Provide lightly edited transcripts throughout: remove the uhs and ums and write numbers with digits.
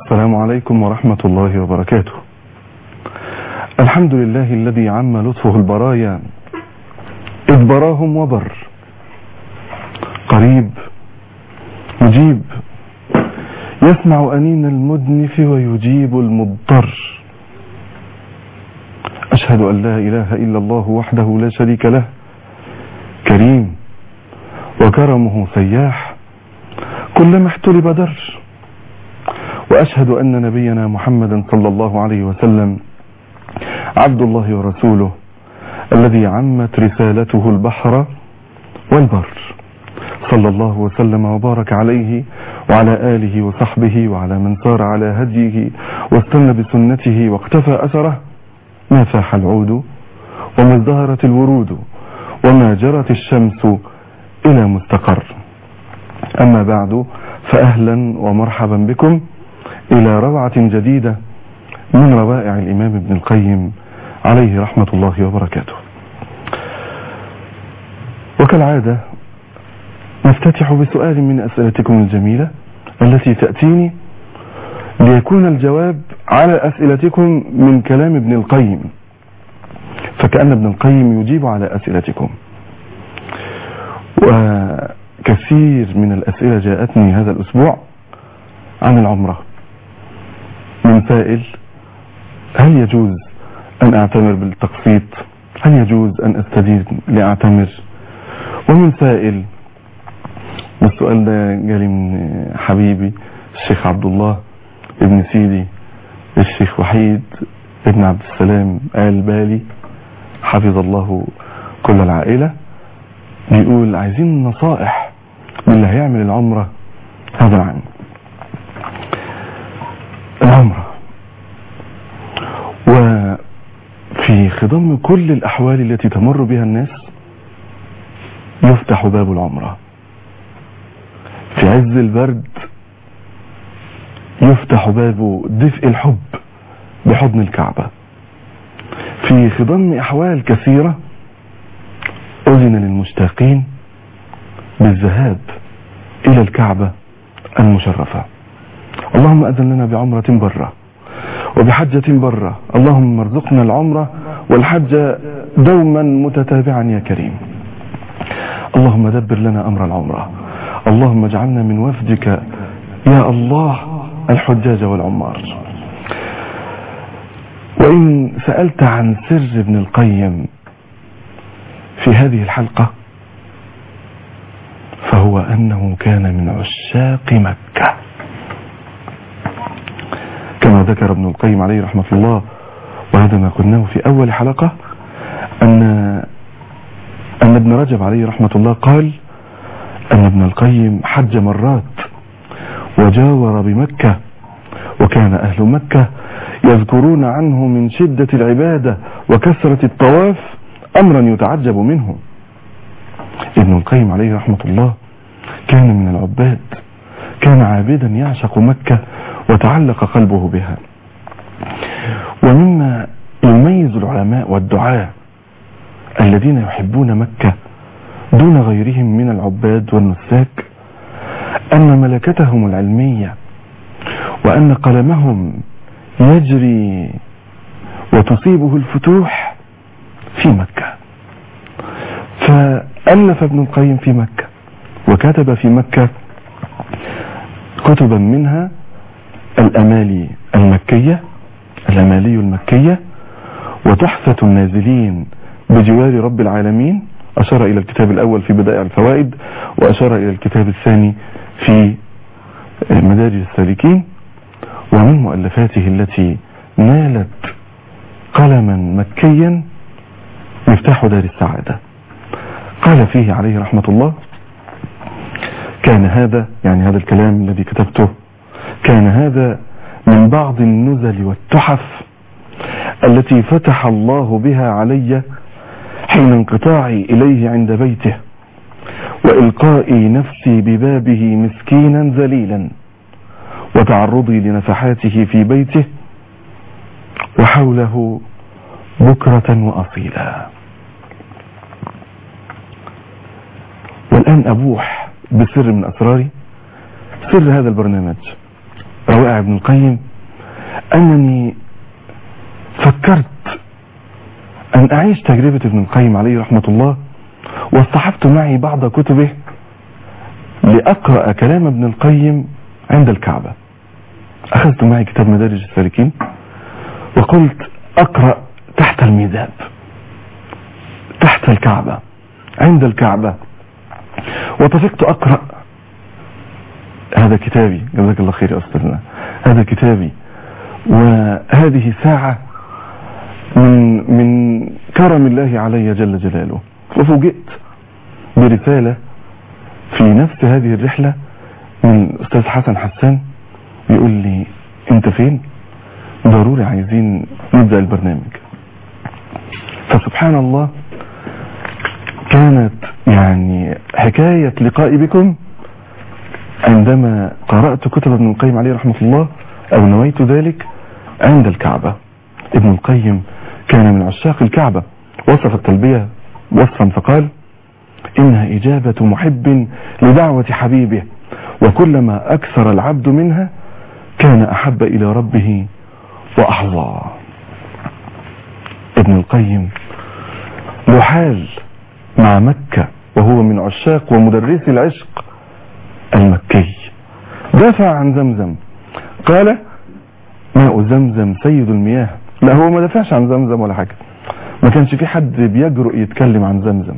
السلام عليكم ورحمة الله وبركاته. الحمد لله الذي عم لطفه البرايا إذ براهم وبر، قريب مجيب يسمع أنين المدنف ويجيب المضطر. أشهد أن لا إله إلا الله وحده لا شريك له، كريم وكرمه سياح كلما احتلب در. وأشهد أن نبينا محمدا صلى الله عليه وسلم عبد الله ورسوله الذي عمت رسالته البحر والبر، صلى الله وسلم وبارك عليه وعلى آله وصحبه وعلى من سار على هديه واستنى بسنته واقتفى أثره. ما فاح العود وما ازدهرت الورود وما جرت الشمس إلى مستقر. أما بعد، فأهلا ومرحبا بكم إلى روعة جديدة من روائع الإمام ابن القيم عليه رحمة الله وبركاته. وكالعادة نفتتح بسؤال من أسئلتكم الجميلة التي تأتيني ليكون الجواب على أسئلتكم من كلام ابن القيم، فكأن ابن القيم يجيب على أسئلتكم. وكثير من الأسئلة جاءتني هذا الأسبوع عن العمرة، من سائل: هل يجوز أن أعتمر بالتقسيط؟ هل يجوز أن أستدين لأعتمر؟ ومن سائل، والسؤال ده جالي من حبيبي الشيخ عبد الله ابن سيدي الشيخ وحيد ابن عبد السلام آل بالي حفظ الله كل العائلة، بيقول: عايزين نصائح باللي هيعمل العمرة هذا العام. العمرة وفي خضم كل الأحوال التي تمر بها الناس يفتح باب العمرة. في عز البرد يفتح باب دفء الحب بحضن الكعبة. في خضم أحوال كثيرة أذن للمشتاقين بالذهاب إلى الكعبة المشرفة. اللهم أذن لنا بعمرة برة وبحجة برة، اللهم ارزقنا العمرة والحج دوما متتابعا يا كريم. اللهم دبر لنا أمر العمرة، اللهم اجعلنا من وفدك يا الله الحجاج والعمار. وإن سألت عن سر ابن القيم في هذه الحلقة فهو أنه كان من عشاق مكة، كما ذكر ابن القيم عليه رحمة الله، وهذا ما قلناه في أول حلقة، أن ابن رجب عليه رحمة الله قال أن ابن القيم حج مرات وجاور بمكة، وكان أهل مكة يذكرون عنه من شدة العبادة وكثرة الطواف أمرا يتعجب منه. ابن القيم عليه رحمة الله كان من العباد، كان عابدا يعشق مكة وتعلق قلبه بها. ومما يميز العلماء والدعاة الذين يحبون مكة دون غيرهم من العباد والنساك أن ملكتهم العلمية وأن قلمهم يجري وتصيبه الفتوح في مكة. فألف ابن القيم في مكة وكتب في مكة كتبا منها الأمالي المكية وتحفة النازلين بجوار رب العالمين، أشار إلى الكتاب الأول في بدائع الفوائد، وأشار إلى الكتاب الثاني في مدارج السالكين. ومن مؤلفاته التي نالت قلما مكيا مفتاح دار السعادة، قال فيه عليه رحمة الله: كان هذا، يعني هذا الكلام الذي كتبته، كان هذا من بعض النزل والتحف التي فتح الله بها علي حين انقطاعي إليه عند بيته وإلقائي نفسي ببابه مسكينا ذليلا وتعرضي لنفحاته في بيته وحوله بكرة وأصيلا. والآن أبوح بسر من أسراري، سر هذا البرنامج روائع ابن القيم أنني فكرت أن أعيش تجربة ابن القيم عليه رحمة الله، واصطحبت معي بعض كتبه لأقرأ كلام ابن القيم عند الكعبة. أخذت معي كتاب مدارج السالكين وقلت أقرأ تحت الميزاب تحت الكعبة عند الكعبة، وطفقت أقرأ. هذا كتابي، جزاك الله خير يا أستاذنا، هذا كتابي، وهذه ساعة من كرم الله علي جل جلاله. وفوجئت برسالة في نفس هذه الرحلة من أستاذ حسن حسان يقول لي أنت فين؟ ضروري عايزين نبدأ البرنامج. فسبحان الله كانت يعني حكاية لقائي بكم عندما قرأت كتب ابن القيم عليه رحمة الله، أو نويت ذلك عند الكعبة. ابن القيم كان من عشاق الكعبة، وصف التلبية وصفا فقال إنها إجابة محب لدعوة حبيبه، وكلما أكثر العبد منها كان أحب إلى ربه وأحظى. ابن القيم له حال مع مكة، وهو من عشاق ومدرسي العشق المكي. دافع عن زمزم، قال ماء زمزم سيد المياه. لا، هو ما دافعش عن زمزم ولا حاجة، ما كانش في حد بيجرؤ يتكلم عن زمزم.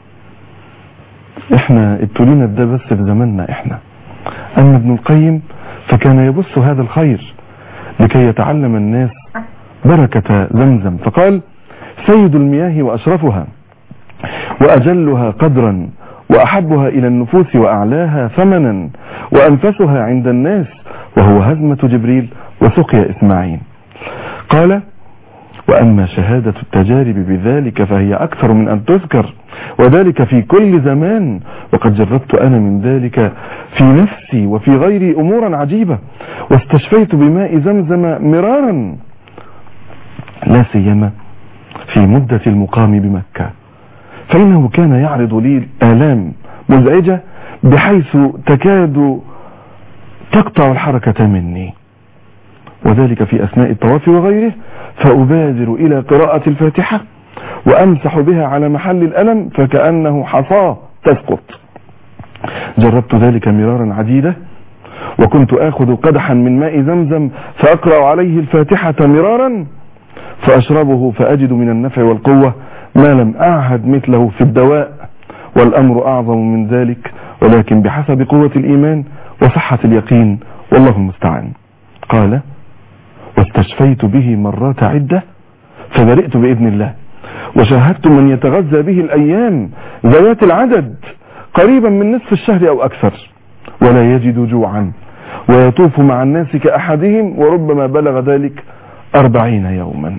احنا ابتلينا ده بس في زماننا احنا. اما ابن القيم فكان يبث هذا الخير لكي يتعلم الناس بركة زمزم، فقال سيد المياه وأشرفها وأجلها قدرا وأحبها إلى النفوس وأعلاها ثمنا وأنفسها عند الناس، وهو هزمة جبريل وسقيا إسماعيل. قال وأما شهادة التجارب بذلك فهي أكثر من أن تذكر، وذلك في كل زمان، وقد جربت أنا من ذلك في نفسي وفي غيري أمورا عجيبة، واستشفيت بماء زمزم مرارا، لا سيما في مدة المقام بمكة، فإنه كان يعرض لي آلام مزعجة بحيث تكاد تقطع الحركة مني، وذلك في أثناء الطواف وغيره، فأبادر إلى قراءة الفاتحة وأمسح بها على محل الألم فكأنه حصاة تسقط. جربت ذلك مرارا عديدة، وكنت آخذ قدحا من ماء زمزم فأقرأ عليه الفاتحة مرارا فأشربه فأجد من النفع والقوة ما لم أعهد مثله في الدواء، والأمر أعظم من ذلك، ولكن بحسب قوة الإيمان وصحة اليقين، والله المستعان. قال واستشفيت به مرات عدة فبرئت بإذن الله، وشاهدت من يتغذى به الأيام ذوات العدد قريبا من نصف الشهر أو أكثر، ولا يجد جوعا، ويطوف مع الناس كأحدهم، وربما بلغ ذلك 40 يوما.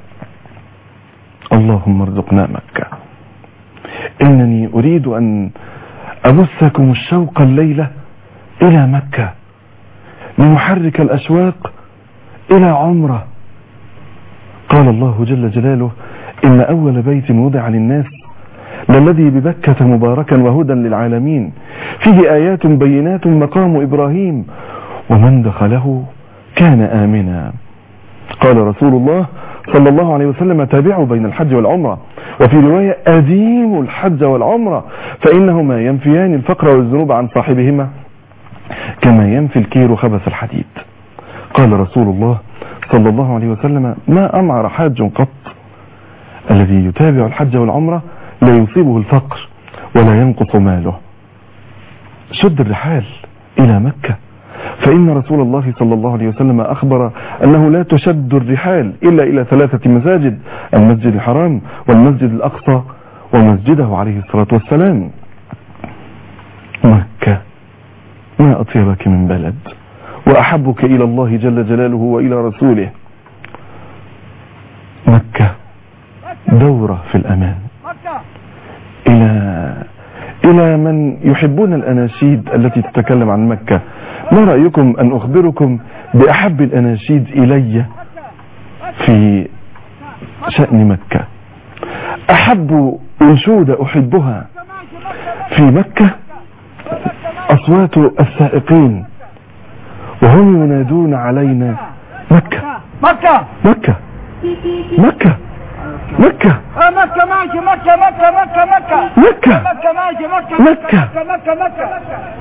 اللهم ارزقنا مكة. إنني أريد أن أبثكم الشوق الليلة إلى مكة لنحرك الأشواق إلى عمرة. قال الله جل جلاله إن أول بيت وضع للناس للذي ببكة مباركا وهدى للعالمين فيه آيات بينات مقام إبراهيم ومن دخله كان آمنا. قال رسول الله صلى الله عليه وسلم تابعوا بين الحج والعمرة، وفي رواية أديموا الحج والعمرة فإنهما ينفيان الفقر والذنوب عن صاحبهما كما ينفي الكير خبث الحديد. قال رسول الله صلى الله عليه وسلم ما أمعر حاج قط، الذي يتابع الحج والعمرة لا يصيبه الفقر ولا ينقص ماله. شد الرحال إلى مكة، فإن رسول الله صلى الله عليه وسلم أخبر أنه لا تشد الرحال إلا إلى 3 مساجد: المسجد الحرام والمسجد الأقصى ومسجده عليه الصلاة والسلام. مكة ما أطيبك من بلد وأحبك إلى الله جل جلاله وإلى رسوله. مكة دورة في الأمان. إلى من يحبون الأناشيد التي تتكلم عن مكة، ما رأيكم أن أخبركم بأحب الأناشيد إلي في شأن مكة؟ أحب أنشودة أحبها في مكة أصوات السائقين وهم ينادون علينا مكة مكة مكة مكة مكة مكة ماشي مكة مكة مكة مكة مكة مكة ماشي مكة مكة مكة مكة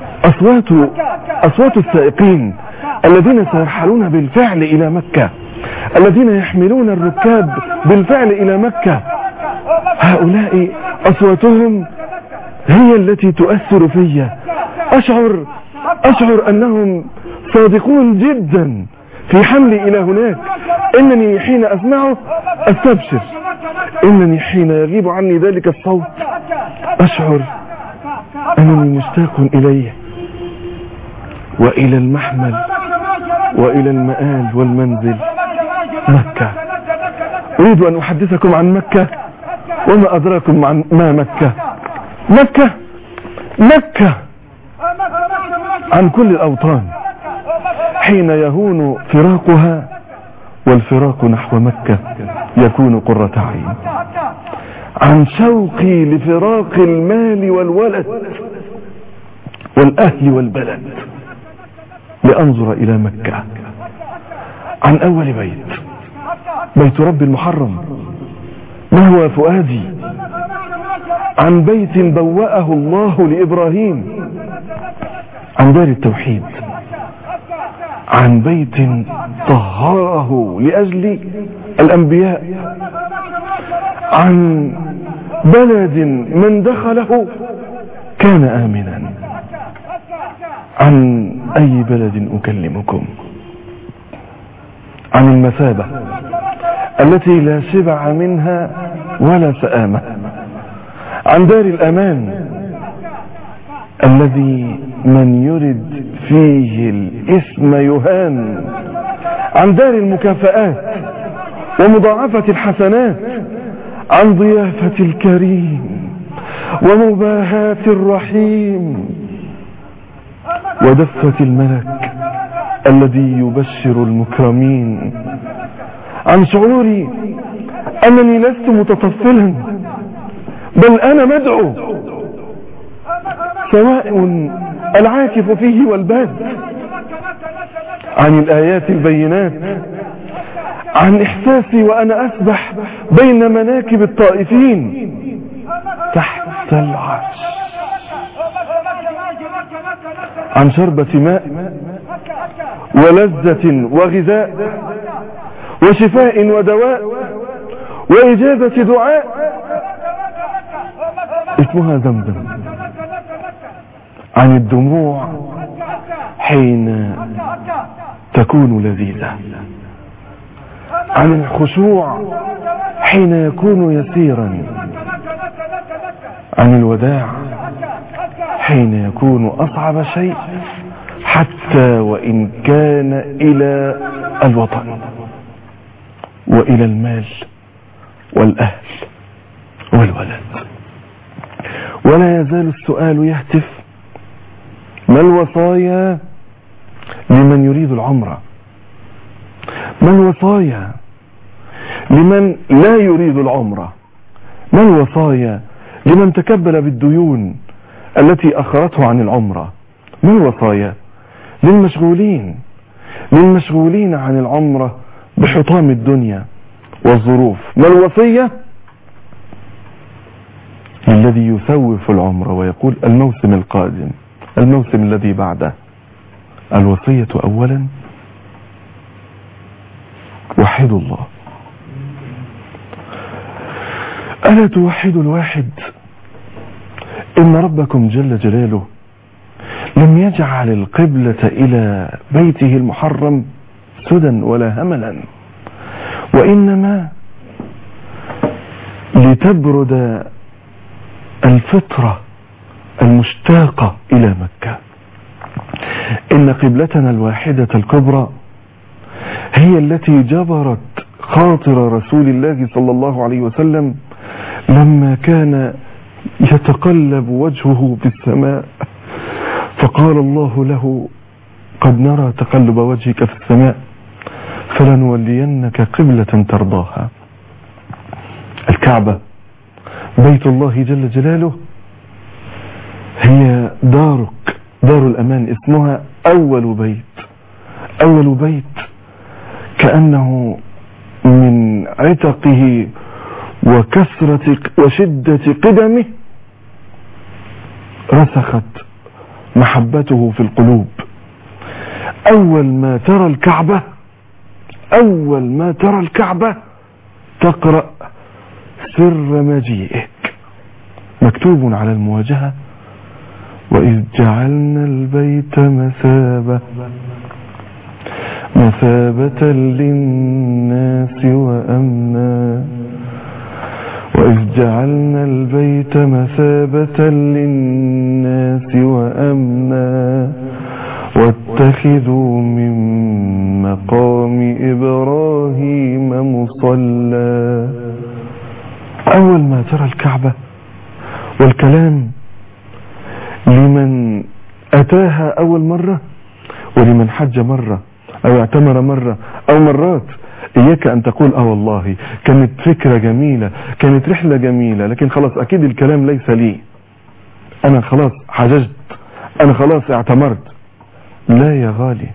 أصوات السائقين الذين سيرحلون بالفعل إلى مكة، الذين يحملون الركاب بالفعل إلى مكة، هؤلاء أصواتهم هي التي تؤثر في. أشعر أنهم صادقون جدا في حملي إلى هناك. إنني حين أسمعه أستبشر، إنني حين يغيب عني ذلك الصوت أشعر أنني مشتاق إليه وإلى المحمل وإلى المآل والمنزل مكة. أريد أن أحدثكم عن مكة وما أدراكم عن ما مكة. مكة مكة عن كل الأوطان حين يهون فراقها، والفراق نحو مكة يكون قرة عين. عن شوقي لفراق المال والولد والأهل والبلد لأنظر إلى مكة. عن أول بيت رب المحرم ما هو فؤادي. عن بيت بوأه الله لإبراهيم، عن دار التوحيد، عن بيت طهره لأجل الأنبياء، عن بلد من دخله كان آمنا. عن أي بلد أكلمكم؟ عن المثابة التي لا شبع منها ولا سآمة. عن دار الأمان الذي من يرد فيه الاسم يهان. عن دار المكافآت ومضاعفة الحسنات. عن ضيافة الكريم ومباهاة الرحيم ودفة الملك الذي يبشر المكرمين. عن شعوري أنني لست متطفلا بل أنا مدعو، سواء العاكف فيه والباد. عن الآيات البينات. عن إحساسي وأنا أسبح بين مناكب الطائفين تحت العرش. عن شربة ماء ولذة وغذاء وشفاء ودواء وإجابة دعاء اسمها زمزم. عن الدموع حين تكون لذيذة. عن الخشوع حين يكون يسيرا. عن الوداع حين يكون أصعب شيء حتى وإن كان إلى الوطن وإلى المال والأهل والولد. ولا يزال السؤال يهتف: ما الوصايا لمن يريد العمرة؟ ما الوصايا لمن لا يريد العمرة؟ ما الوصايا لمن تكبل بالديون التي أخرته عن العمرة؟ ما الوصايا للمشغولين عن العمرة بحطام الدنيا والظروف؟ ما الوصية الذي يسوف العمرة ويقول الموسم القادم، الموسم الذي بعده؟ الوصية أولا: وحدوا الله. ألا توحدوا الواحد؟ إن ربكم جل جلاله لم يجعل القبلة إلى بيته المحرم سدى ولا هملا، وإنما لتبرد الفطرة المشتاقة إلى مكة. إن قبلتنا الواحدة الكبرى هي التي جبرت خاطر رسول الله صلى الله عليه وسلم لما كان يتقلب وجهه في السماء، فقال الله له: قد نرى تقلب وجهك في السماء فلنولينك قبلة ترضاها. الكعبة بيت الله جل جلاله هي دارك، دار الأمان، اسمها أول بيت أول بيت كأنه من عتقه وكثرة وشدة قدمه رسخت محبته في القلوب. أول ما ترى الكعبة تقرأ سر مجيئك مكتوب على المواجهة: وإذ جعلنا البيت مثابة للناس وأمنا وإذ جعلنا البيت مثابة للناس وأمنا واتخذوا من مقام إبراهيم مصلى. أول ما ترى الكعبة، والكلام لمن أتاها أول مرة ولمن حج مرة أو اعتمر مرة أو مرات. إياك أن تقول والله كانت فكرة جميلة، كانت رحلة جميلة، لكن خلاص أكيد الكلام ليس لي، أنا خلاص حججت، أنا خلاص اعتمرت. لا يا غالي،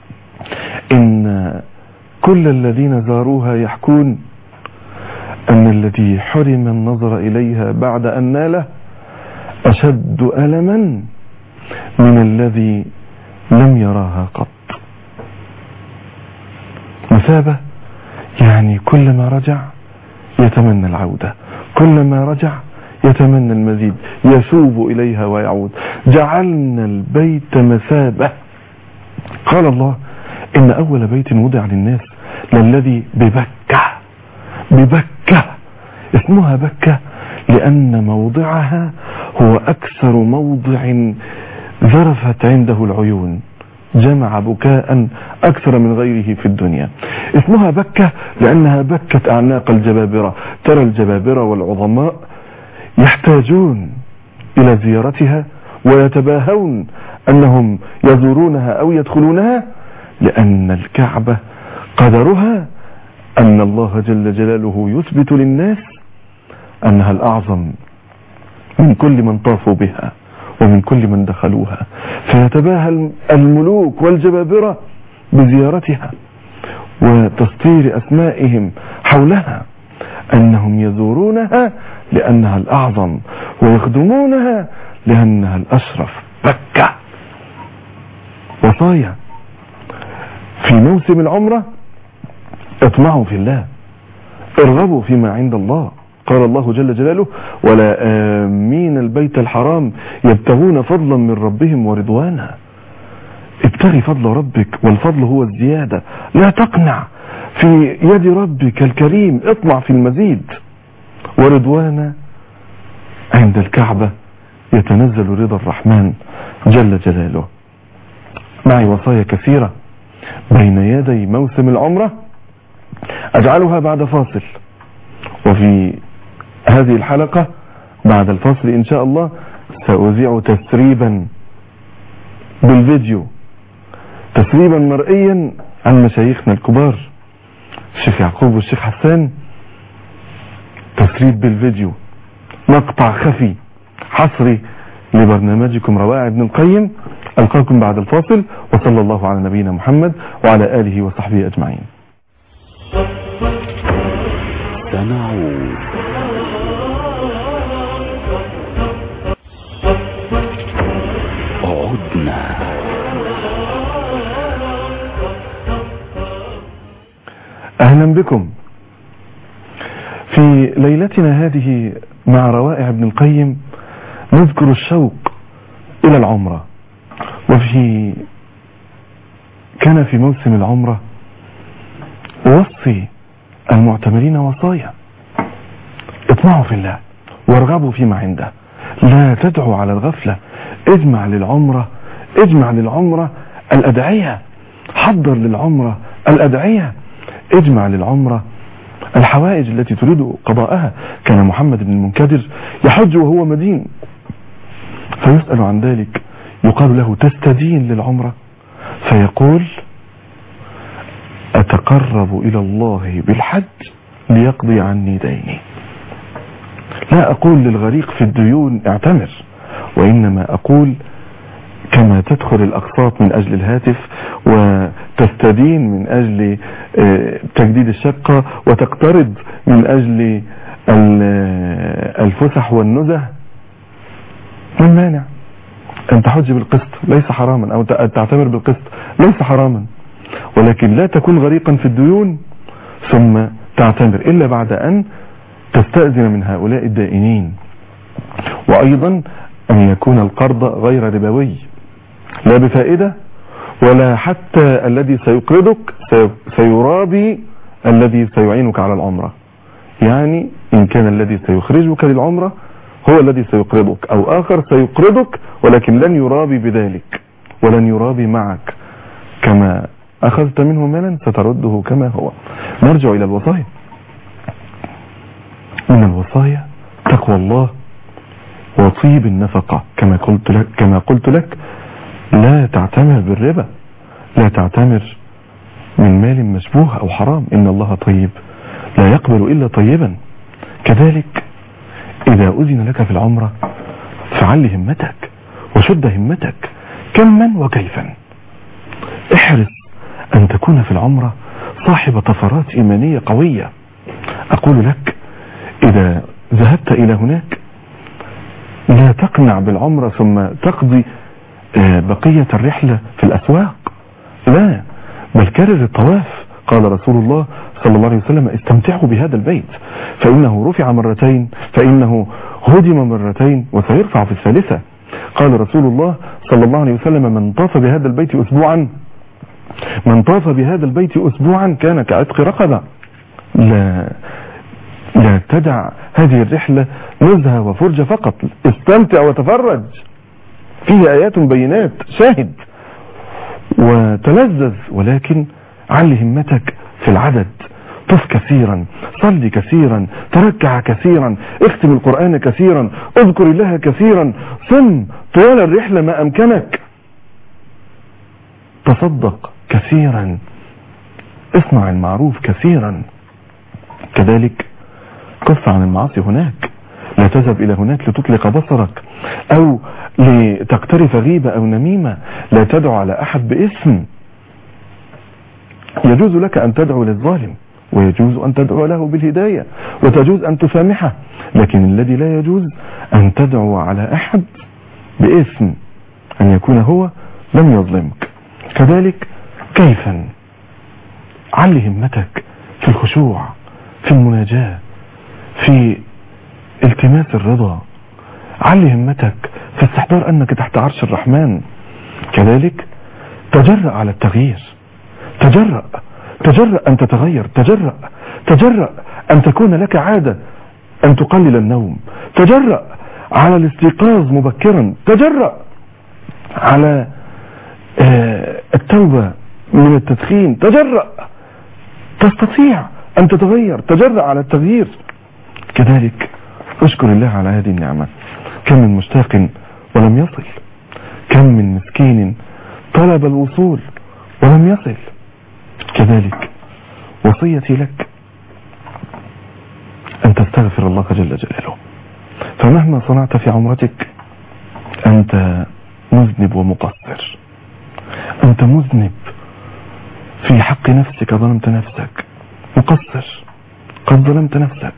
إن كل الذين زاروها يحكون أن الذي حرم النظر إليها بعد أن ناله أشد ألما من الذي لم يراها قط. مثابة يعني كلما رجع يتمنى العودة، كلما رجع يتمنى المزيد، يسوب إليها ويعود. جعلنا البيت مثابة. قال الله إن أول بيت وضع للناس للذي ببكة. اسمها بكة لأن موضعها هو أكثر موضع ذرفت عنده العيون، جمع بكاء أكثر من غيره في الدنيا. اسمها بكة لأنها بكت أعناق الجبابرة. ترى الجبابرة والعظماء يحتاجون إلى زيارتها ويتباهون أنهم يزورونها أو يدخلونها، لأن الكعبة قدرها أن الله جل جلاله يثبت للناس أنها الأعظم من كل من طافوا بها ومن كل من دخلوها، فيتباهى الملوك والجبابرة بزيارتها وتسطير أسمائهم حولها أنهم يزورونها لأنها الأعظم ويخدمونها لأنها الأشرف. بكة. وصايا في موسم العمرة: اطمعوا في الله، ارغبوا فيما عند الله. قال الله جل جلاله: ولا آمين البيت الحرام يبتغون فضلا من ربهم ورضوانا. ابتغي فضل ربك، والفضل هو الزيادة. لا تقنع، في يد ربك الكريم، اطمع في المزيد. ورضوانا عند الكعبة يتنزل رضا الرحمن جل جلاله. معي وصايا كثيرة بين يدي موسم العمرة أجعلها بعد فاصل، وفي هذه الحلقة بعد الفاصل إن شاء الله سأذيع تسريبا بالفيديو، تسريبا مرئيا عن مشايخنا الكبار الشيخ يعقوب والشيخ حسان. تسريب بالفيديو، مقطع خفي حصري لبرنامجكم روائع ابن القيم. ألقاكم بعد الفاصل، وصلى الله على نبينا محمد وعلى آله وصحبه أجمعين. سنعود. عدنا. أهلا بكم في ليلتنا هذه مع روائع ابن القيم. نذكر الشوق إلى العمرة، كان في موسم العمرة وصي المعتمرين وصايا: اطمعوا في الله وارغبوا فيما عنده، لا تدعوا على الغفلة، اجمع للعمرة الأدعية، حضر للعمرة الأدعية، اجمع للعمرة الحوائج التي تريد قضاءها. كان محمد بن المنكدر يحج وهو مدين، فيسأل عن ذلك، يقال له: تستدين للعمرة؟ فيقول: أتقرب إلى الله بالحج ليقضي عني ديني. لا أقول للغريق في الديون اعتمر، وإنما أقول كما تدخل الأقساط من أجل الهاتف تستدين من أجل تجديد الشقة وتقترض من أجل الفسح والنزه، ما المانع؟ أن تحج بالقسط ليس حراما، أو تعتمر بالقسط ليس حراما، ولكن لا تكون غريقا في الديون ثم تعتمر إلا بعد أن تستأذن من هؤلاء الدائنين. وأيضا أن يكون القرض غير ربوي، لا بفائدة، ولا حتى الذي سيقرضك سيرابي الذي سيعينك على العمرة. يعني إن كان الذي سيخرجك للعمرة هو الذي سيقرضك، أو آخر سيقرضك ولكن لن يرابي بذلك ولن يرابي معك، كما أخذت منه مالا سترده كما هو. نرجع إلى الوصايا. من الوصايا تقوى الله وطيب النفقة، كما قلت لك لا تعتمر بالربا، لا تعتمر من مال مشبوه أو حرام، إن الله طيب لا يقبل إلا طيبا. كذلك إذا أذن لك في العمرة فعل همتك وشد همتك كما وكيفا. احرص أن تكون في العمرة صاحب طفرات إيمانية قوية. أقول لك إذا ذهبت إلى هناك لا تقنع بالعمرة ثم تقضي بقية الرحلة في الأسواق، لا، بل كرر الطواف. قال رسول الله صلى الله عليه وسلم استمتعوا بهذا البيت فإنه رفع مرتين، فإنه هدم مرتين وسيرفع في الثالثة. قال رسول الله صلى الله عليه وسلم من طاف بهذا البيت أسبوعا كان كعتق رقبة. لا تدع هذه الرحلة نزهة وفرجة فقط، استمتع وتفرج، فيه آيات بينات، شاهد وتلذذ، ولكن علي همتك في العدد، طف كثيرا، صلي كثيرا، تركع كثيرا، اختم القرآن كثيرا، اذكر الله كثيرا، صم طوال الرحلة ما أمكنك، تصدق كثيرا، اصنع المعروف كثيرا. كذلك كف عن المعاصي هناك، لا تذهب إلى هناك لتطلق بصرك أو لتقترف غيبة أو نميمة، لا تدعو على أحد باسم. يجوز لك أن تدعو للظالم ويجوز أن تدعو له بالهداية وتجوز أن تسامحه، لكن الذي لا يجوز أن تدعو على أحد باسم أن يكون هو لم يظلمك. كذلك كيفا علي همتك في الخشوع، في المناجاة، في التماس الرضا، علي همتك في استحضار أنك تحت عرش الرحمن. كذلك تجرأ على التغيير، تجرأ أن تتغير، تجرأ أن تكون لك عادة أن تقلل النوم، تجرأ على الاستيقاظ مبكرا، تجرأ على التوبة من التدخين، تجرأ، تستطيع أن تتغير، تجرأ على التغيير. كذلك اشكر الله على هذه النعمة. كم من مشتاق ولم يصل، كم من مسكين طلب الوصول ولم يصل. كذلك وصيتي لك أن تستغفر الله جل جلاله، فمهما صنعت في عمرتك أنت مذنب ومقصر، أنت مذنب في حق نفسك، ظلمت نفسك، مقصر، قد ظلمت نفسك.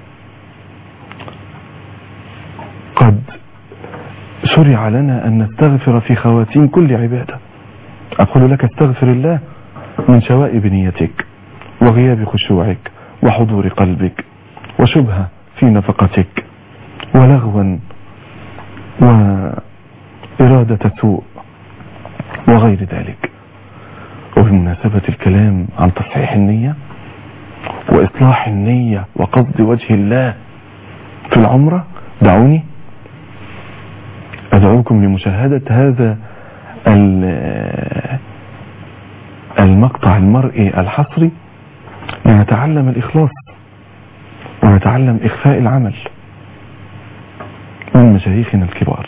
قد شرع لنا أن نستغفر في خواتيم كل عبادة. أقول لك استغفر الله من شوائب نيتك وغياب خشوعك وحضور قلبك وشبهة في نفقتك ولغوا وإرادة سوء وغير ذلك. وبمناسبة الكلام عن تصحيح النية وإصلاح النية وقصد وجه الله في العمرة، دعوني أدعوكم لمشاهدة هذا المقطع المرئي الحصري لنتعلم الإخلاص ونتعلم إخفاء العمل من مشايخنا الكبار.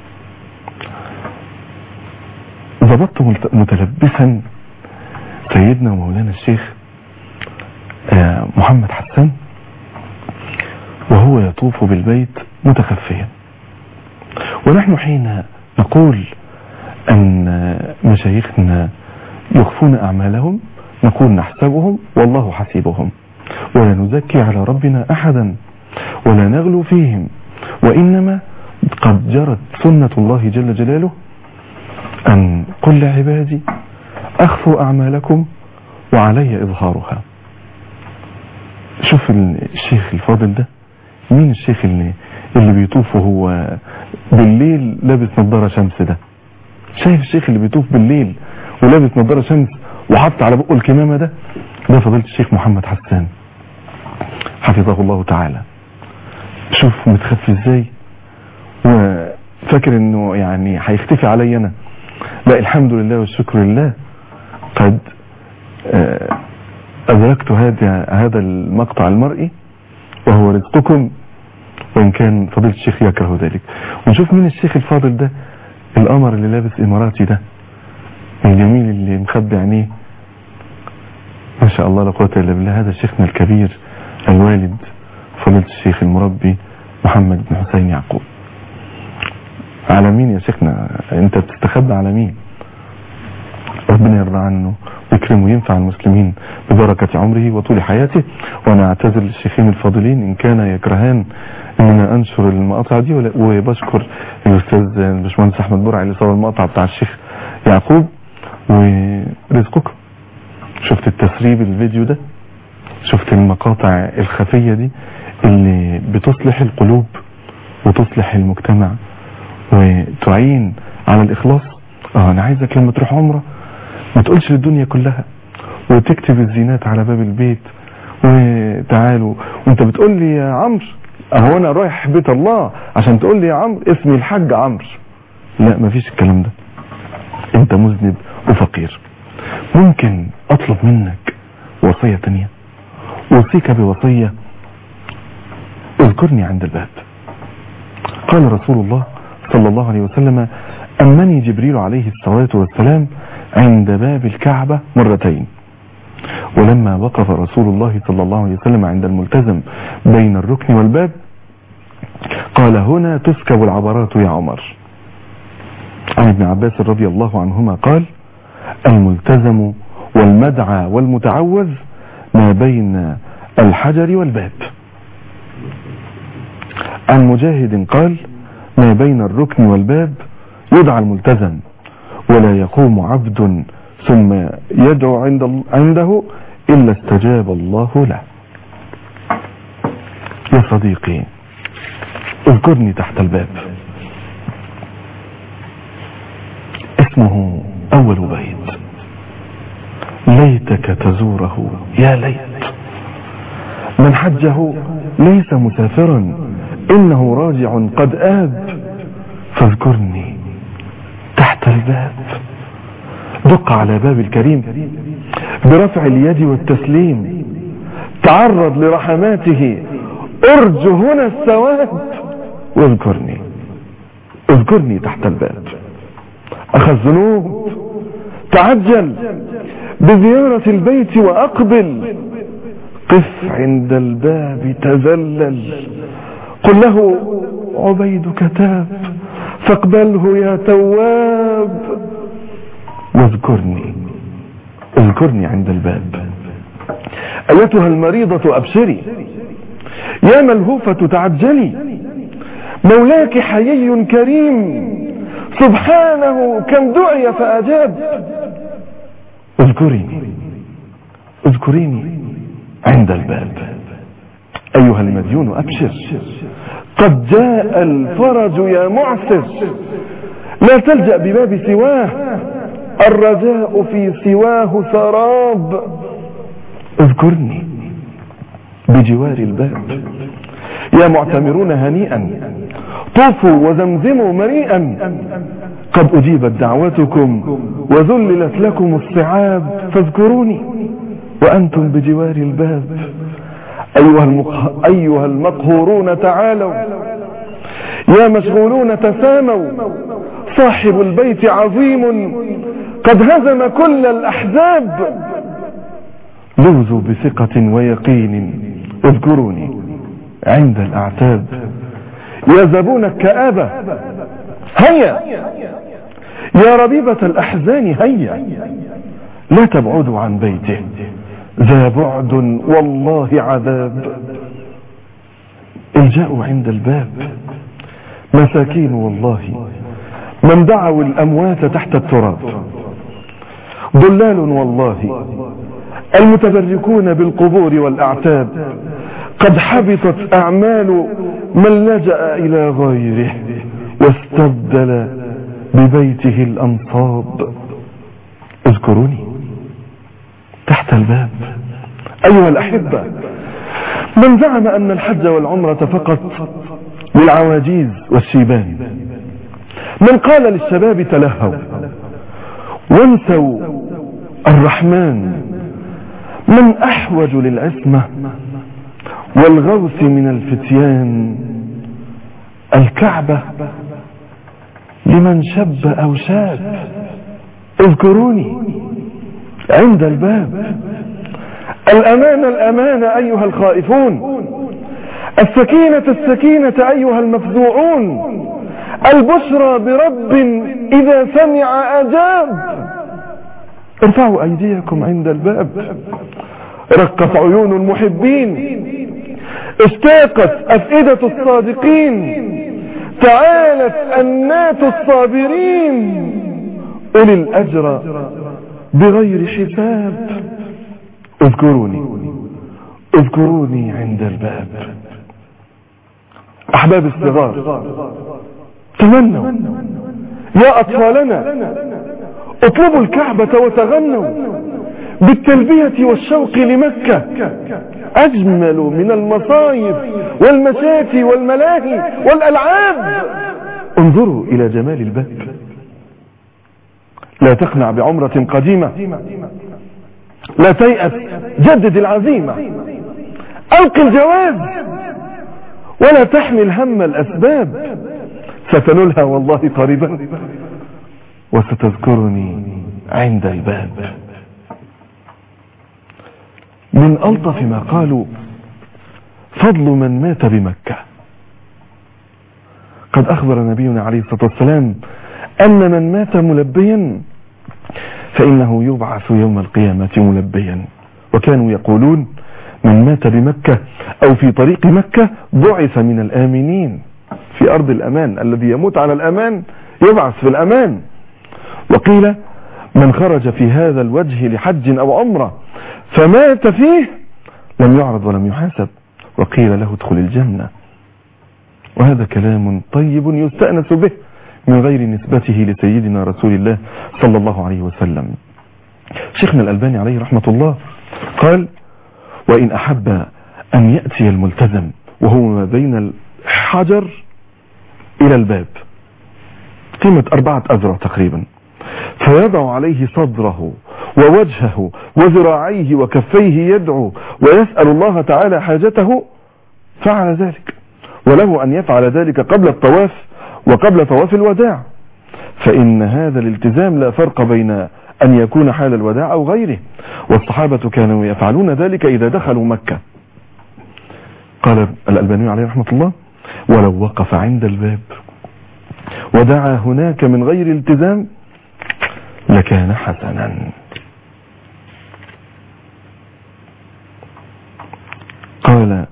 ضبطت متلبسا سيدنا ومولانا الشيخ محمد حسان وهو يطوف بالبيت متخفيا، ونحن حين نقول أن مشايخنا يخفون أعمالهم نقول نحسبهم والله حسيبهم، ولا نزكي على ربنا أحدا ولا نغلو فيهم، وإنما قد جرت سنة الله جل جلاله أن قل لعبادي أخفوا أعمالكم وعلي إظهارها. شوف الشيخ الفاضل ده، مين الشيخ اللي بيطوف وهو بالليل لابس نظارة شمس ده؟ شايف الشيخ اللي بيطوف بالليل ولابس نظارة شمس وحط على بقه الكمامة ده فضيلة الشيخ محمد حسان حفظه الله تعالى. شوف متخفي ازاي وفاكر انه يعني هيختفي علي انا. لا، الحمد لله والشكر لله قد أدركت هذا المقطع المرئي وهو رزقكم، وإن كان فضيلة الشيخ يكره ذلك. ونشوف مين الشيخ الفاضل ده، القمر اللي لابس إماراتي ده، الجميل اللي مخبي عينيه ما شاء الله لا قوة إلا بالله. هذا شيخنا الكبير الوالد فضيلة الشيخ المربي محمد بن حسين يعقوب. على مين يا شيخنا؟ انت بتستخبى على مين؟ ربنا يرضى عنه ويكرمه وينفع المسلمين ببركة عمره وطول حياته. وانا اعتذر للشيخين الفاضلين ان كان يكرهان ان انا انشر المقاطع دي، وبشكر الاستاذ الباشمهندس احمد برعي اللي صور المقطع بتاع الشيخ يعقوب. ورزقكم، شفت التسريب الفيديو ده؟ شفت المقاطع الخفية دي اللي بتصلح القلوب وتصلح المجتمع وتعين على الإخلاص؟ أنا عايزك لما تروح عمرة ما تقولش للدنيا كلها وتكتب الزينات على باب البيت وتعالوا وانت بتقول لي يا عمرو اهو انا رايح بيت الله عشان تقول لي يا عمرو اسمي الحاج عمرو. لا، مفيش الكلام ده. انت مذنب وفقير. ممكن اطلب منك وصية تانية؟ اوصيك بوصية، اذكرني عند الباب. قال رسول الله صلى الله عليه وسلم: أمني جبريل عليه الصلاة والسلام عند باب الكعبة مرتين، ولما وقف رسول الله صلى الله عليه وسلم عند الملتزم بين الركن والباب قال: هنا تسكب العبرات يا عمر. عن ابن عباس رضي الله عنهما قال: الملتزم والمدعى والمتعوذ ما بين الحجر والباب. عن مجاهد قال: ما بين الركن والباب يدعى الملتزم ولا يقوم عبد ثم يدعو عنده إلا استجاب الله له. يا صديقي، اذكرني تحت الباب. اسمه أول بيت، ليتك تزوره يا ليت. من حجه ليس مسافرا إنه راجع قد آب. فاذكرني تحت الباب. دق على باب الكريم برفع اليد والتسليم، تعرض لرحماته، ارجو هنا الثواب. واذكرني، اذكرني تحت الباب. أخذ الذنوب تعجل بزيارة البيت وأقبل، قف عند الباب تذلل، قل له عبيدك تاب فاقبله يا تواب. واذكرني، اذكرني عند الباب. أيتها المريضة أبشري، يا ملهوفة تعجلي، مولاك حيي كريم سبحانه كم دعي فأجاب. اذكريني، اذكريني عند الباب. أيها المديون أبشر، قد جاء الفرج يا معسر، لا تلجأ بباب سواه، الرجاء في سواه سراب. اذكرني بجوار الباب. يا معتمرون هنيئا، طوفوا وزمزموا مريئا، قد أجيبت دعوتكم وذللت لكم الصعاب. فاذكروني وأنتم بجوار الباب. أيها المقهورون تعالوا، يا مشغولون تساموا، صاحب البيت عظيم قد هزم كل الأحزاب. لوذوا بثقة ويقين، اذكروني عند الأعتاب. يا زبون الكآبة هيا، يا ربيبة الأحزان هيا، لا تبعدوا عن بيته، ذا بعد والله عذاب. الجاءوا عند الباب مساكين والله، من دعوا الأموات تحت التراب، ضلال والله المتبركون بالقبور والأعتاب، قد حبطت أعمال من لجأ إلى غيره واستبدل ببيته الأنصاب. اذكروني تحت الباب. أيها الأحبة، من زعم أن الحج والعمرة فقط للعواجيز والشيبان، من قال للشباب تلهوا وانسوا الرحمن، من أحوج للعصمة والغوث من الفتيان، الكعبة لمن شب أو شاب. اذكروني عند الباب. الأمان الأمان أيها الخائفون، السكينة السكينة أيها المفزوعون، البشرى برب إذا سمع أجاب. ارفعوا أيديكم عند الباب. رقت عيون المحبين، اشتاقت أفئدة الصادقين، تعالت أنات الصابرين، أولي الأجر بغير حساب. اذكروني اذكروني عند الباب. أحباب الصغار، تمنوا يا أطفالنا، اطلبوا الكعبة وتغنوا بالتلبية والشوق لمكة، أجمل من المصايف والمشاتي والملاهي والألعاب. انظروا إلى جمال الباب. لا تقنع بعمرة قديمة، لا تيأس، جدد العزيمة، ألق الجواز ولا تحمل هم الأسباب، ستنلها والله قريبا وستذكرني عند الباب. من ألطف ما قالوا فضل من مات بمكة. قد أخبر نبينا عليه الصلاة والسلام أن من مات ملبيا فإنه يبعث يوم القيامة ملبيا، وكانوا يقولون من مات بمكة أو في طريق مكة بعث من الآمنين في أرض الأمان، الذي يموت على الأمان يبعث في الأمان. وقيل من خرج في هذا الوجه لحج أو عمرة فمات فيه لم يعرض ولم يحاسب، وقيل له ادخل الجنة. وهذا كلام طيب يستأنس به من غير نسبته لسيدنا رسول الله صلى الله عليه وسلم. شيخنا الألباني عليه رحمة الله قال: وإن أحب أن يأتي الملتزم وهو ما بين الحجر إلى الباب قيمة 4 أذرع تقريبا، فيضع عليه صدره ووجهه وذراعيه وكفيه يدعو ويسأل الله تعالى حاجته، فعل ذلك، وله أن يفعل ذلك قبل الطواف وقبل طواف الوداع، فإن هذا الالتزام لا فرق بين أن يكون حال الوداع أو غيره، والصحابة كانوا يفعلون ذلك إذا دخلوا مكة. قال الألباني عليه رحمة الله: ولو وقف عند الباب ودعا هناك من غير التزام لكان حسنا. قال: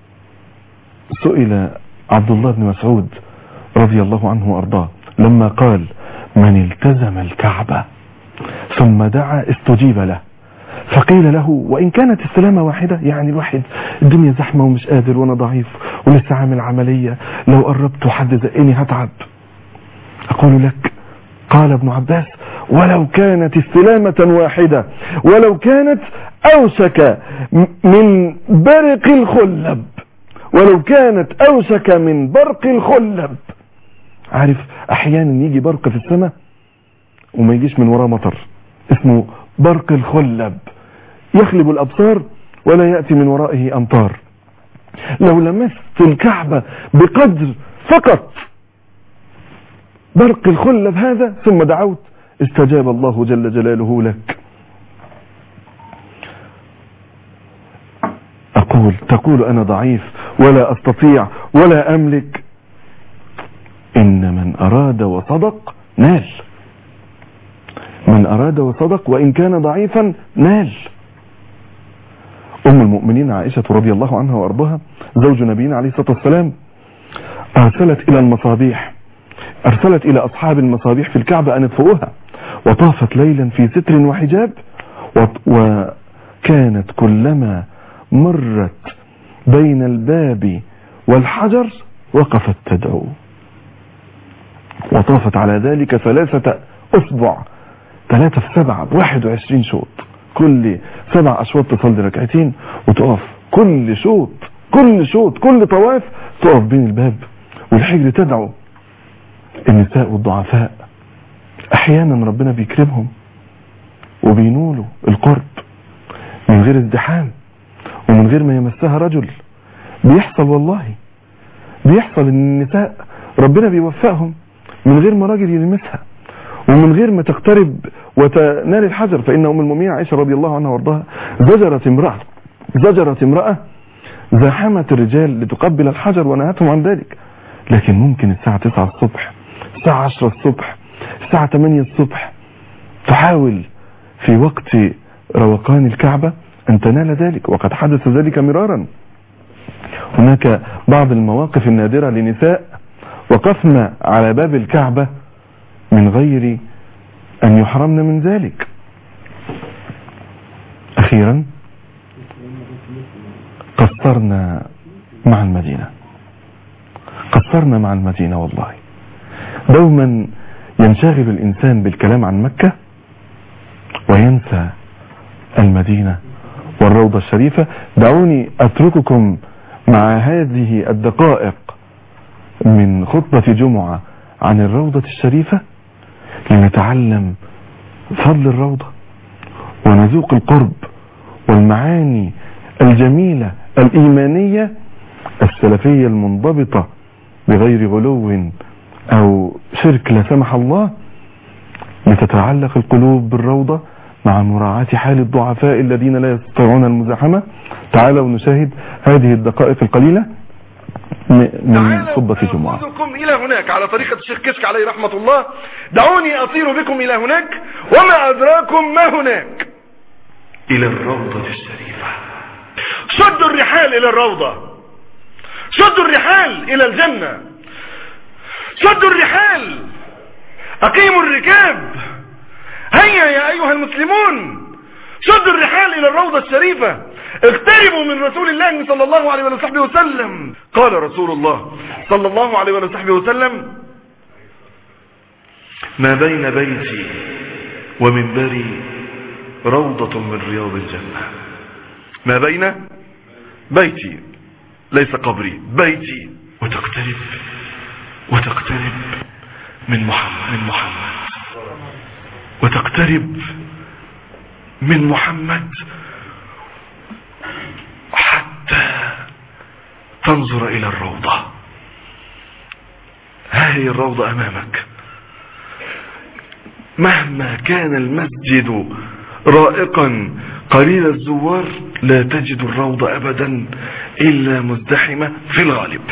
سئل عبد الله بن مسعود رضي الله عنه وأرضاه لما قال: من التزم الكعبة ثم دعا استجيب له، فقيل له: وإن كانت السلامة واحدة، يعني الواحد الدنيا زحمة ومش قادر وأنا ضعيف ولسه عامل عملية، لو قربت حد زقني هتعب. أقول لك، قال ابن عباس: ولو كانت السلامة واحدة، ولو كانت أوشك من برق الخلب، ولو كانت أوشك من برق الخلب. عارف أحيانا يجي برق في السماء وما يجيش من وراه مطر، اسمه برق الخلب، يخلب الأبصار ولا يأتي من ورائه أمطار. لو لمست الكعبة بقدر فقط برق الخلب هذا ثم دعوت استجاب الله جل جلاله لك. تقول أنا ضعيف ولا أستطيع ولا أملك، إن من أراد وصدق نال. من أراد وصدق وإن كان ضعيفا نال. أم المؤمنين عائشة رضي الله عنها وأرضاها زوج نبينا عليه الصلاة والسلام أرسلت إلى المصابيح، أرسلت إلى أصحاب المصابيح في الكعبة أن يطفئوها، وطافت ليلا في ستر وحجاب، وكانت كلما مرت بين الباب والحجر وقفت تدعو، وطافت على ذلك 3 أسبوع، 3 في 7 ب21 شوط، كل 7 أشواط تصلي ركعتين وتقف، كل شوط كل طواف تقف بين الباب والحجر تدعو. النساء والضعفاء احيانا ربنا بيكرمهم وبينولوا القرب من غير ازدحام ومن غير ما يمسها رجل. بيحصل والله، بيحصل ان النساء ربنا بيوفقهم من غير ما راجل يلمسها ومن غير ما تقترب وتنال الحجر. فإن أم المؤمنين عائشة رضي الله عنها وارضاها زجرت امرأة زاحمت الرجال لتقبل الحجر ونهتهم عن ذلك، لكن ممكن الساعة 9 الصبح، الساعة 10 الصبح، الساعة 8 الصبح تحاول في وقت روقان الكعبة أن تنال ذلك، وقد حدث ذلك مرارا. هناك بعض المواقف النادرة لنساء وقفنا على باب الكعبة من غير أن يحرمن من ذلك. أخيرا قصرنا مع المدينة والله. دوما ينشغل الإنسان بالكلام عن مكة وينسى المدينة والروضة الشريفة. دعوني أترككم مع هذه الدقائق من خطبة جمعة عن الروضة الشريفة لنتعلم فضل الروضة ونذوق القرب والمعاني الجميلة الإيمانية السلفية المنضبطة بغير غلو أو شرك لا سمح الله، لتتعلق القلوب بالروضة مع مراعاة حال الضعفاء الذين لا يستطيعون المزاحمة. تعالوا نشاهد هذه الدقائق القليلة من خطبة جمعة. أخذكم إلى هناك على طريقة الشيخ كشك عليه رحمة الله. دعوني أطير بكم إلى هناك وما أدراكم ما هناك، إلى الروضة الشريفة. شدوا الرحال إلى الروضة، شدوا الرحال إلى الجنة، شدوا الرحال، أقيموا الركاب، هيا يا أيها المسلمون شدوا الرحال إلى الروضة الشريفة، اقتربوا من رسول الله صلى الله عليه وصحبه وسلم. قال رسول الله صلى الله عليه وصحبه وسلم: ما بين بيتي ومنبري روضة من رياض الجنة. ما بين بيتي، ليس قبري، بيتي، وتقترب من محمد وتقترب من محمد حتى تنظر إلى الروضة. ها هي الروضة أمامك. مهما كان المسجد رائقا قليل الزوار لا تجد الروضة أبدا إلا مزدحمة في الغالب.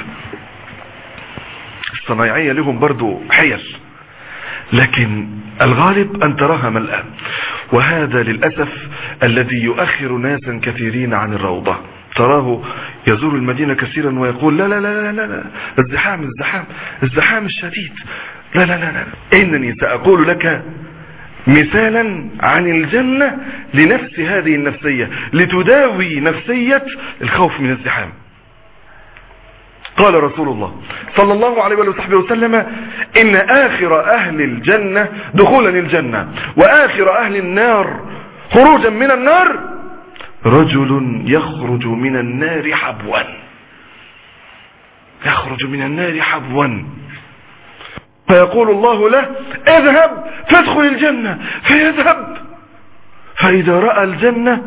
الصنايعية لهم برضو حيل، لكن الغالب أن تراها ملأة، وهذا للأسف الذي يؤخر ناسا كثيرين عن الروضة. تراه يزور المدينة كثيرا ويقول: لا لا لا لا لا، الزحام الشديد، لا لا لا لا. إنني سأقول لك مثالا عن الجنة لنفس هذه النفسية، لتداوي نفسية الخوف من الزحام. قال رسول الله صلى الله عليه وسلم: إن آخر أهل الجنة دخولا الجنة وآخر أهل النار خروجا من النار رجل يخرج من النار حبوا، يخرج من النار حبوا، فيقول الله له: اذهب فادخل الجنة، فيذهب، فإذا رأى الجنة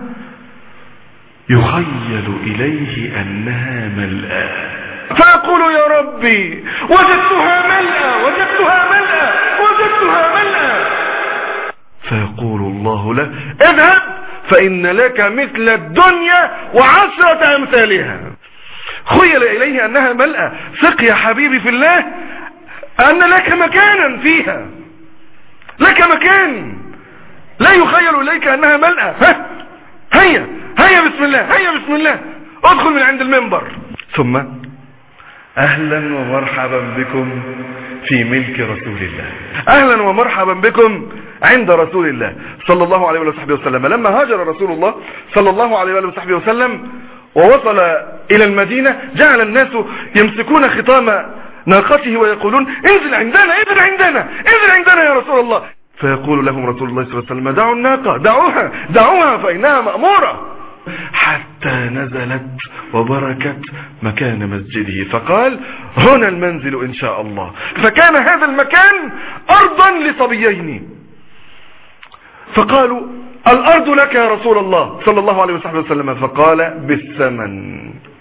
يخيل إليه أنها ملأى، فيقول: يا ربي وجدتها ملأى، وجدتها ملأى، وجدتها ملأى. فيقول الله له: اذهب فإن لك مثل الدنيا و10 أمثالها. خيل إليه أنها ملأى. ثق يا حبيبي في الله أن لك مكانا فيها، لك مكان. لا يخيل إليك أنها ملأة. هيا بسم الله، هيا بسم الله، ادخل من عند المنبر. ثم أهلا ومرحبا بكم في ملك رسول الله، أهلا ومرحبا بكم عند رسول الله صلى الله عليه وصحبه وسلم. لما هاجر رسول الله صلى الله عليه وصحبه وسلم ووصل إلى المدينة، جعل الناس يمسكون خطام ناقته ويقولون انزل عندنا انزل عندنا انزل عندنا يا رسول الله. فيقول لهم رسول الله صلى الله عليه وسلم دعوا الناقة، دعوها فإنها مأمورة، حتى نزلت وبركت مكان مسجده فقال هنا المنزل إن شاء الله. فكان هذا المكان أرضا لصبيين، فقالوا الأرض لك يا رسول الله صلى الله عليه وسلم. فقال بالثمن،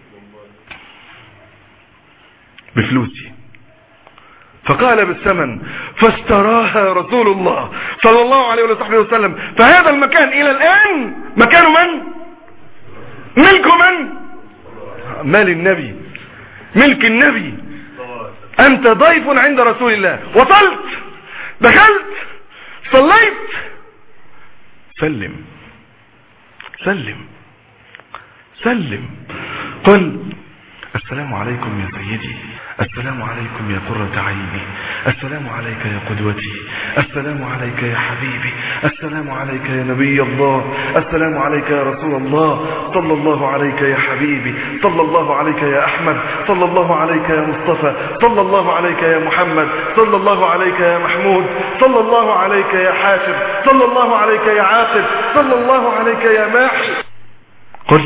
بفلوسي. فقال بالثمن، فاشتراها رسول الله صلى الله عليه وسلم. فهذا المكان إلى الآن مكان من؟ ملك من؟ مال النبي، ملك النبي. أنت ضيف عند رسول الله، وصلت، دخلت، صليت، سلم سلم سلم، قل السلام عليكم يا سيدي، السلام عليكم يا قرة عيني، السلام عليك يا قدوتي، السلام عليك يا حبيبي، السلام عليك يا نبي الله، السلام عليك يا رسول الله، صلى الله عليك يا حبيبي، صلى الله عليك يا أحمد، صلى الله عليك يا مصطفى، صلى الله عليك يا محمد، صلى الله عليك يا محمود، صلى الله عليك يا حاشر، صلى الله عليك يا عاقب، صلى الله عليك يا ماحي. قل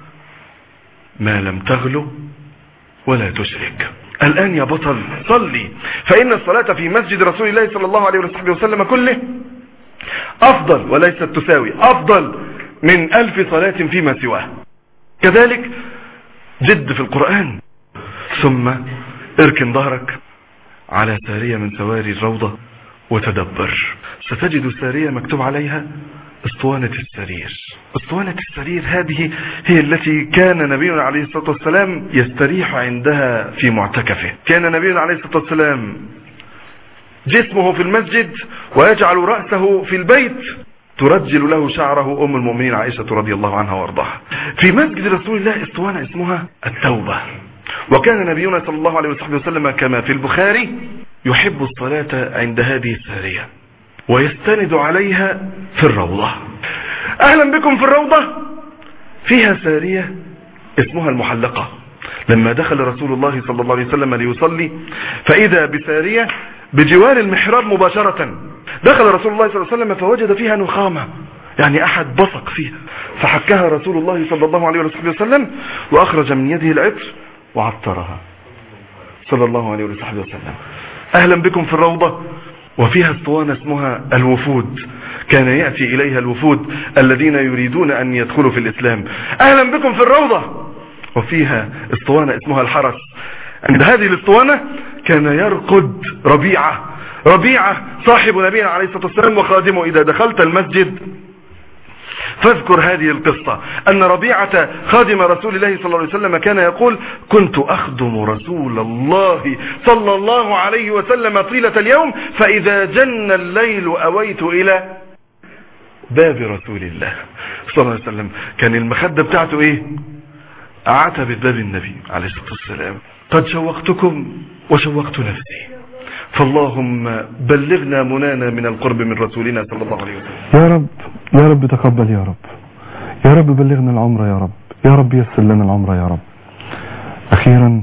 ما لم تغلو ولا تشرك. الآن يا بطل صلي، فإن الصلاة في مسجد رسول الله صلى الله عليه وسلم كله أفضل، وليست تساوي، أفضل من 1000 صلاة فيما سواه. كذلك جد في القرآن. ثم اركن ظهرك على سارية من سواري الروضة وتدبر، ستجد سارية مكتوب عليها اسطوانة السرير. اسطوانة السرير هذه هي التي كان نبينا عليه الصلاة والسلام يستريح عندها في معتكفه. كان نبينا عليه الصلاة والسلام جسمه في المسجد ويجعل رأسه في البيت، ترجل له شعره أم المؤمنين عائشة رضي الله عنها وارضاها. في مسجد رسول الله اسطوانة اسمها التوبة. وكان نبينا صلى الله عليه وسلم كما في البخاري يحب الصلاة عند هذه السارية ويستند عليها في الروضة. أهلا بكم في الروضة، فيها سارية اسمها المحلقة. لما دخل رسول الله صلى الله عليه وسلم ليصلي فإذا بسارية بجوار المحراب مباشرة. دخل رسول الله صلى الله عليه وسلم فوجد فيها نخامة، يعني أحد بصق فيها، فحكها رسول الله صلى الله عليه وسلم وأخرج من يده العطر وعطرها صلى الله عليه وسلم. أهلا بكم في الروضة، وفيها اسطوانة اسمها الوفود، كان يأتي إليها الوفود الذين يريدون أن يدخلوا في الإسلام. أهلا بكم في الروضة. وفيها اسطوانة اسمها الحرس. عند هذه الاسطوانة كان يرقد ربيعة صاحب نبينا عليه الصلاة والسلام وخادمه. إذا دخلت المسجد فاذكر هذه القصة، أن ربيعة خادم رسول الله صلى الله عليه وسلم كان يقول كنت أخدم رسول الله صلى الله عليه وسلم طيلة اليوم، فإذا جن الليل أويت إلى باب رسول الله صلى الله عليه وسلم. كان المخدة بتاعته إيه؟ عتبة باب النبي عليه الصلاة والسلام. قد شوقتكم وشوقت نفسي، فاللهم بلغنا منانا من القرب من رسولنا صلى الله عليه وسلم. يا رب يا رب تقبل، يا رب يا رب بلغنا العمر، يا رب يا رب يسر لنا العمر يا رب. أخيرا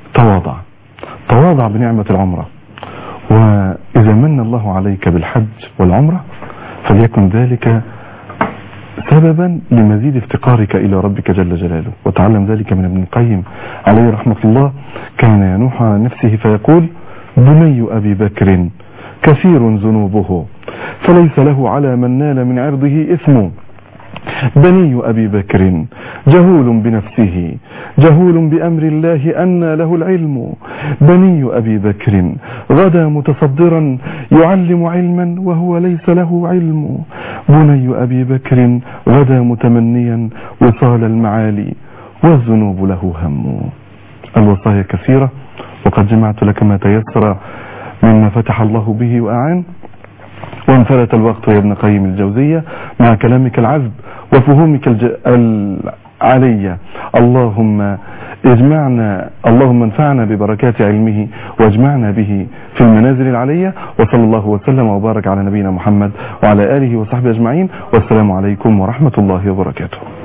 تواضع بنعمة العمرة، وإذا من الله عليك بالحج والعمرة فليكن ذلك سببا لمزيد افتقارك إلى ربك جل جلاله. وتعلم ذلك من ابن القيم عليه رحمة الله، كان ينوح عن نفسه فيقول بني أبي بكر كثير ذنوبه فليس له على من نال من عرضه إثم. بني أبي بكر جهول بنفسه جهول بأمر الله أن له العلم. بني أبي بكر غدا متصدرا يعلم علما وهو ليس له علم. بني أبي بكر غدا متمنيا وصال المعالي والذنوب له هم. الوصايا كثيرة، وقد جمعت لك ما تيسر مما فتح الله به وأعان. وانفلت الوقت يا ابن قيم الجوزية مع كلامك العذب وفهومك العلية. اللهم انفعنا ببركات علمه واجمعنا به في المنازل العلية. وصلى الله وسلم وبارك على نبينا محمد وعلى آله وصحبه أجمعين، والسلام عليكم ورحمة الله وبركاته.